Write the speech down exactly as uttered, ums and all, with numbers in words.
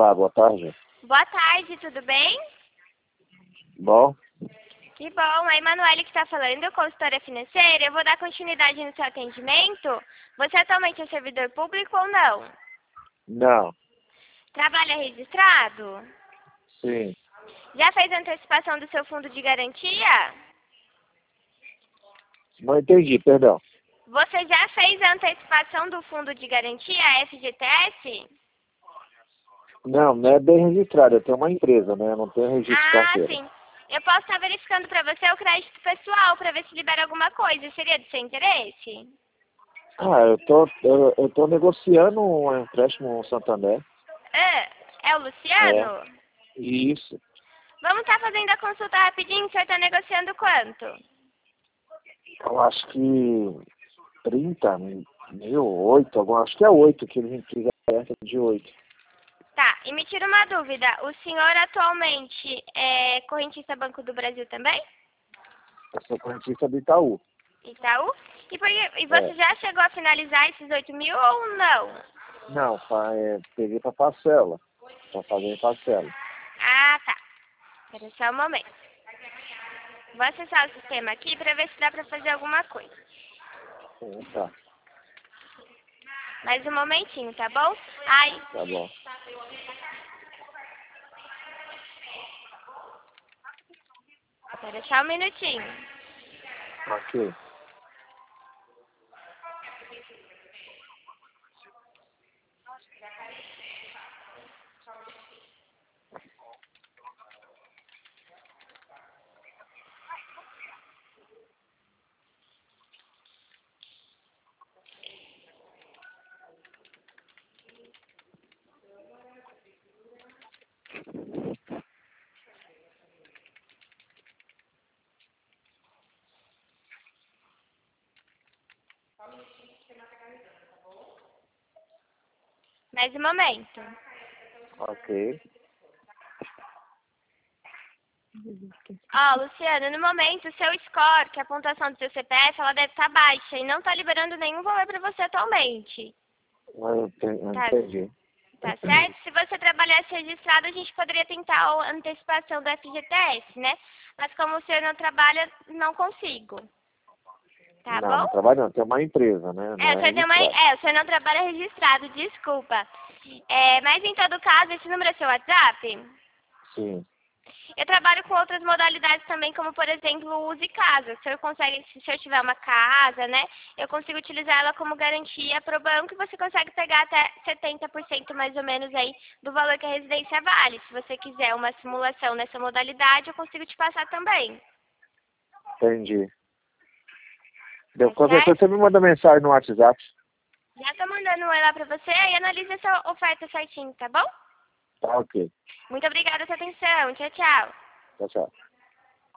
Olá, boa tarde. Boa tarde, tudo bem? Bom, Que bom, a Emanuele que está falando, consultora financeira. Eu vou dar continuidade no seu atendimento. Você atualmente é servidor público ou não? não, Trabalha registrado? sim. Já fez antecipação do seu fundo de garantia? Não entendi, perdão. Você já fez a antecipação do fundo de garantia, a F G T S? Não, não é bem registrado, eu tenho uma empresa, né? Eu não tenho registro de Ah, carteira. sim. Eu posso estar verificando para você o crédito pessoal, para ver se libera alguma coisa. Seria de seu interesse? Ah, eu tô, eu, eu tô negociando um empréstimo no Santander. Ah, é o É, Luciano? isso. Vamos estar fazendo a consulta rapidinho, o senhor está negociando quanto? Eu acho que trinta mil, oito, algum, acho que é oito que ele quis aberta de oito. Tá, e me tira uma dúvida, o senhor atualmente é correntista Banco do Brasil também? Eu sou correntista do Itaú. Itaú? E, por, e você É. já chegou a finalizar esses oito mil ou não? Não, pa- é, peguei pra parcela. Pra fazer em parcela. Ah, tá. Espera só um momento. Vou acessar o sistema aqui para ver se dá para fazer alguma coisa. Sim, tá, Mais um momentinho, tá bom? Ai, tá bom. espera só um minutinho. Ok. Mais um momento. Ok. Ó, Luciano, no momento, o seu score, que é a pontuação do seu C P F, ela deve estar baixa e não está liberando nenhum valor para você atualmente. Eu ente- eu Tá, entendi. tá certo? Se você trabalhasse registrado, a gente poderia tentar a antecipação do F G T S, né? Mas como o senhor não trabalha, não consigo. Tá Não, bom? não trabalho não, tem uma empresa, né? Não É, o é senhor, tem uma, registrado. é, o senhor não trabalha registrado, desculpa. É, mas em todo caso, esse número é seu WhatsApp? Sim, Eu trabalho com outras modalidades também, como por exemplo o Use Casa. O senhor consegue, se o senhor tiver uma casa, né? Eu consigo utilizar ela como garantia para o banco e você consegue pegar até setenta por cento mais ou menos aí do valor que a residência vale. Se você quiser uma simulação nessa modalidade, eu consigo te passar também. entendi. Deu, Tá qualquer coisa certo? você me manda mensagem no WhatsApp. Já tô mandando um oi lá para você e analise essa oferta certinho, tá bom? Tá ok. Muito obrigada pela sua atenção. Tchau, tchau. Tchau, tchau.